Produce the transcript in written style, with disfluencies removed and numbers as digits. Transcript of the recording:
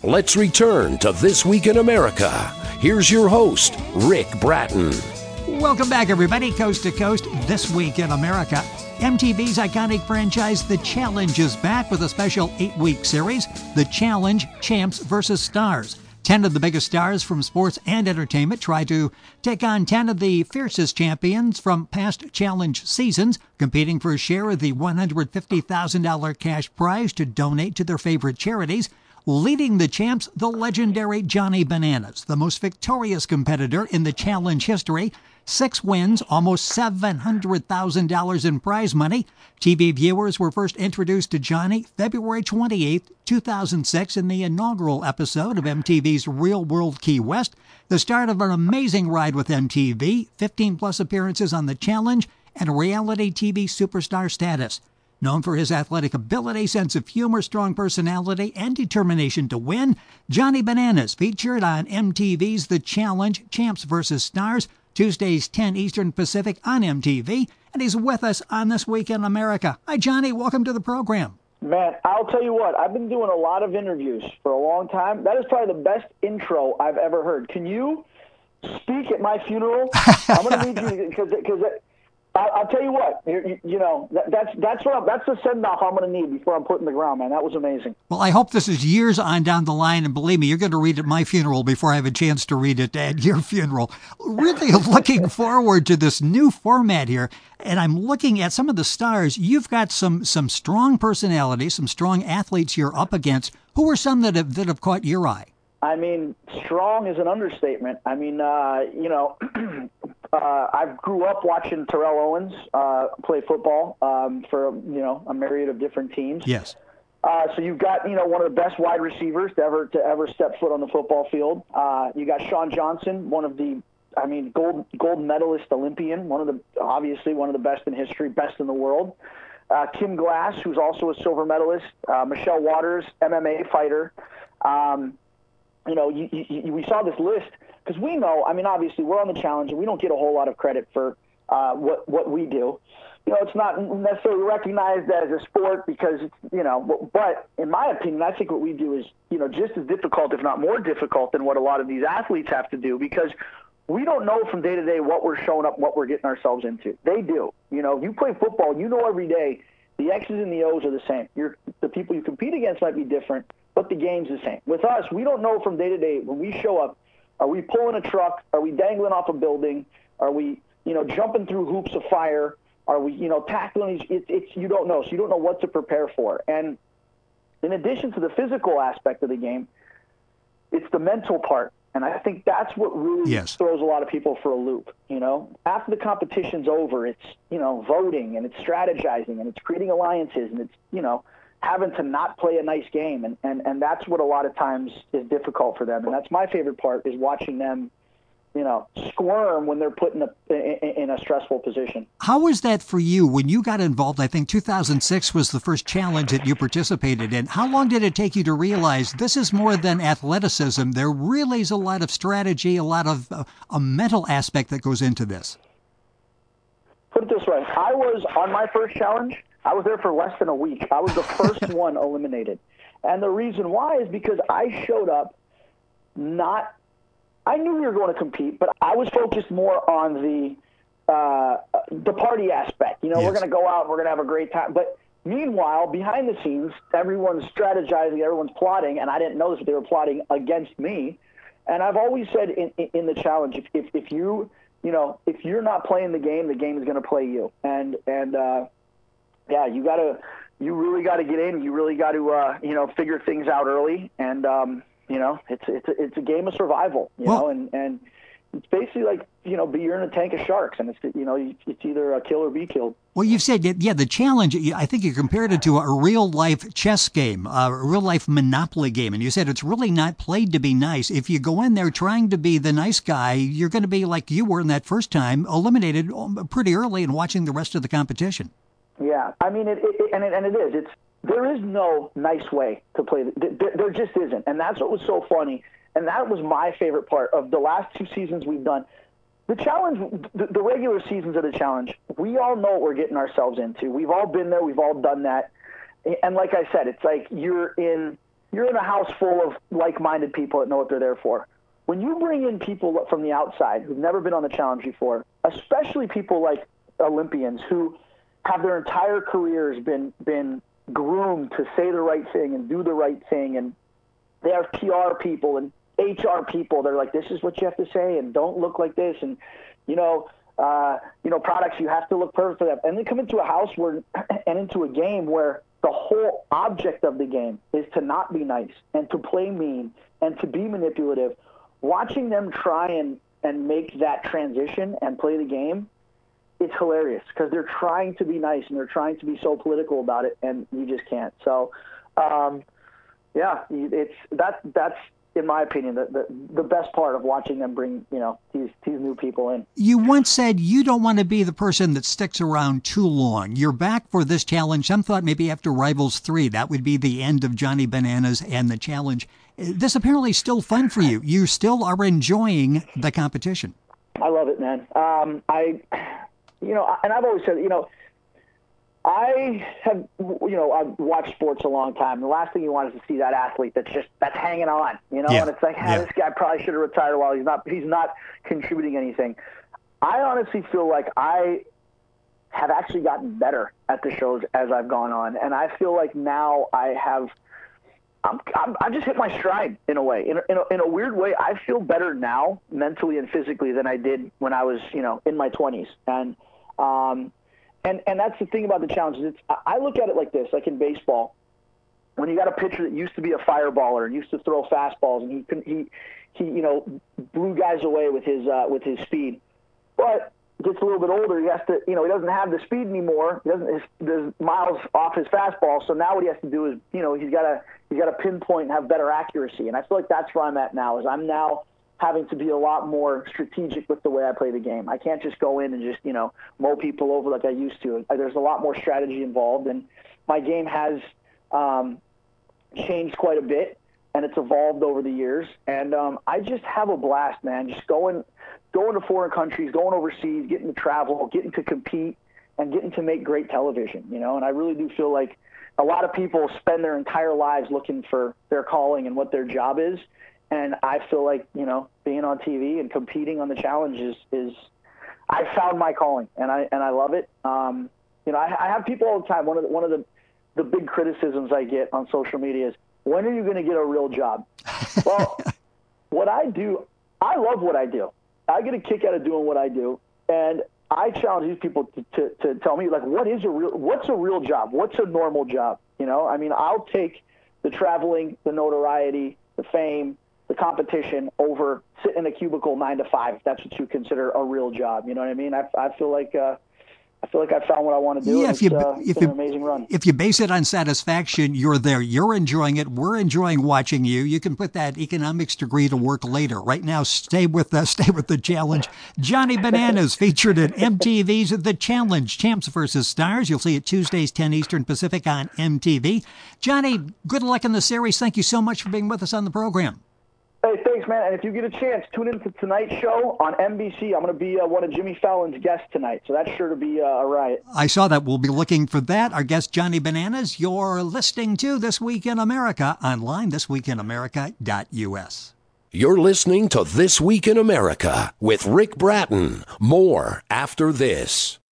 Let's return to This Week in America. Here's your host, Rick Bratton. Welcome back, everybody, coast to coast, This Week in America. MTV's iconic franchise, The Challenge, is back with a special 8-week series, The Challenge: Champs vs. Stars. 10 of the biggest stars from sports and entertainment try to take on 10 of the fiercest champions from past challenge seasons, competing for a share of the $150,000 cash prize to donate to their favorite charities. Leading the champs, the legendary Johnny Bananas, the most victorious competitor in the challenge history. 6 wins, almost $700,000 in prize money. TV viewers were first introduced to Johnny February 28, 2006, in the inaugural episode of MTV's Real World Key West, the start of an amazing ride with MTV, 15-plus appearances on the challenge, and reality TV superstar status. Known for his athletic ability, sense of humor, strong personality, and determination to win, Johnny Bananas featured on MTV's The Challenge: Champs vs. Stars, Tuesdays 10 Eastern Pacific on MTV, and he's with us on This Week in America. Hi, Johnny. Welcome to the program. Man, I'll tell you what, I've been doing a lot of interviews for a long time. That is probably the best intro I've ever heard. Can you speak at my funeral? I'm going to need you because I'll tell you what, you know, that's the send-off I'm going to need before I'm put in the ground, man. That was amazing. Well, I hope this is years on down the line, and believe me, you're going to read at my funeral before I have a chance to read it at your funeral. Really looking forward to this new format here, and I'm looking at some of the stars. You've got some strong personalities, some strong athletes you're up against. Who are some that have caught your eye? I mean, strong is an understatement. I mean, you know, I grew up watching Terrell Owens play football for, you know, a myriad of different teams. Yes. So you've got, you know, one of the best wide receivers to ever step foot on the football field. You got Sean Johnson, one of the, I mean, gold medalist Olympian, obviously one of the best in history, best in the world. Kim Glass, who's also a silver medalist. Michelle Waters, MMA fighter. You know, we saw this list because we know, I mean, obviously we're on the challenge and we don't get a whole lot of credit for what we do. You know, it's not necessarily recognized as a sport because, it's, you know, but in my opinion, I think what we do is, you know, just as difficult, if not more difficult than what a lot of these athletes have to do because we don't know from day to day what we're showing up, what we're getting ourselves into. They do. You know, you play football, you know every day the X's and the O's are the same. The people you compete against might be different, but the game's the same. With us, we don't know from day to day when we show up, are we pulling a truck? Are we dangling off a building? Are we, you know, jumping through hoops of fire? Are we, you know, tackling these? You don't know, so you don't know what to prepare for. And in addition to the physical aspect of the game, it's the mental part. And I think that's what really throws a lot of people for a loop, you know. After the competition's over, it's, you know, voting and it's strategizing and it's creating alliances and it's, you know, having to not play a nice game. And that's what a lot of times is difficult for them. And that's my favorite part is watching them, you know, squirm when they're put in a stressful position. How was that for you when you got involved? I think 2006 was the first challenge that you participated in. How long did it take you to realize this is more than athleticism? There really is a lot of strategy, a lot of a mental aspect that goes into this. Put it this way. I was on my first challenge. I was there for less than a week. I was the first one eliminated. And the reason why is because I showed up I knew we were going to compete, but I was focused more on the party aspect. You know, we're going to go out, we're going to have a great time. But meanwhile, behind the scenes, everyone's strategizing, everyone's plotting, and I didn't know this, but they were plotting against me. And I've always said in the challenge, if you know, if you're not playing the game is going to play you. And yeah, you really got to get in. You really got to you know, figure things out early. And you know, it's a game of survival, you know, and it's basically like, you know, you're in a tank of sharks, and it's, you know, it's either kill or be killed. Well, you've said, yeah, the challenge, I think you compared it to a real-life chess game, a real-life Monopoly game, and you said it's really not played to be nice. If you go in there trying to be the nice guy, you're going to be like you were in that first time, eliminated pretty early and watching the rest of the competition. Yeah, I mean, it is. There is no nice way to play. There just isn't. And that's what was so funny. And that was my favorite part of the last 2 seasons we've done. The challenge, the regular seasons of the challenge, we all know what we're getting ourselves into. We've all been there. We've all done that. And like I said, it's like you're you're in a house full of like-minded people that know what they're there for. When you bring in people from the outside who've never been on the challenge before, especially people like Olympians who have their entire careers been groomed to say the right thing and do the right thing, and they have PR people and HR people. They're like, this is what you have to say, and don't look like this, and products, you have to look perfect for them. And they come into a house and into a game where the whole object of the game is to not be nice and to play mean and to be manipulative. Watching them try and make that transition and play the game, it's hilarious because they're trying to be nice and they're trying to be so political about it, and you just can't. So, that's in my opinion the best part of watching them bring these new people in. You once said you don't want to be the person that sticks around too long. You're back for this challenge. Some thought maybe after Rivals 3 that would be the end of Johnny Bananas and the challenge. This apparently is still fun for you. You still are enjoying the competition. I love it, man. And I've always said, I've watched sports a long time. The last thing you want is to see that athlete that's hanging on, and it's like, this guy probably should have retired while he's not contributing anything. I honestly feel like I have actually gotten better at the shows as I've gone on, and I feel like now I've just hit my stride in a way. In a weird way, I feel better now mentally and physically than I did when I was, in my 20s. And that's the thing about the challenges. I look at it like this, like in baseball, when you got a pitcher that used to be a fireballer and used to throw fastballs, and he blew guys away with his speed, but gets a little bit older, he has to, he doesn't have the speed anymore. There's miles off his fastball, so now what he has to do is, he's got to pinpoint and have better accuracy. And I feel like that's where I'm at now. Is I'm now having to be a lot more strategic with the way I play the game. I can't just go in and just, mow people over like I used to. There's a lot more strategy involved, and my game has changed quite a bit, and it's evolved over the years. And I just have a blast, man, just going to foreign countries, going overseas, getting to travel, getting to compete, and getting to make great television, And I really do feel like a lot of people spend their entire lives looking for their calling and what their job is. And I feel like, being on TV and competing on the challenges is I found my calling, and I love it. I have people all the time. One of the big criticisms I get on social media is, when are you going to get a real job? Well, what I do, I love what I do. I get a kick out of doing what I do, and I challenge these people to tell me, like, what's a real job? What's a normal job? I'll take the traveling, the notoriety, the fame, the competition over sitting in a cubicle 9 to 5, if that's what you consider a real job. You know what I mean? I feel like I found what I want to do. Yeah, it's been an amazing run. If you base it on satisfaction, you're there. You're enjoying it. We're enjoying watching you. You can put that economics degree to work later. Right now, stay with the challenge. Johnny Bananas featured in MTV's The Challenge, Champs vs. Stars. You'll see it Tuesdays, 10 Eastern Pacific on MTV. Johnny, good luck in the series. Thank you so much for being with us on the program. Hey, thanks, man. And if you get a chance, tune in to tonight's show on NBC. I'm going to be one of Jimmy Fallon's guests tonight, so that's sure to be a riot. I saw that. We'll be looking for that. Our guest, Johnny Bananas. You're listening to This Week in America online, thisweekinamerica.us. You're listening to This Week in America with Rick Bratton. More after this.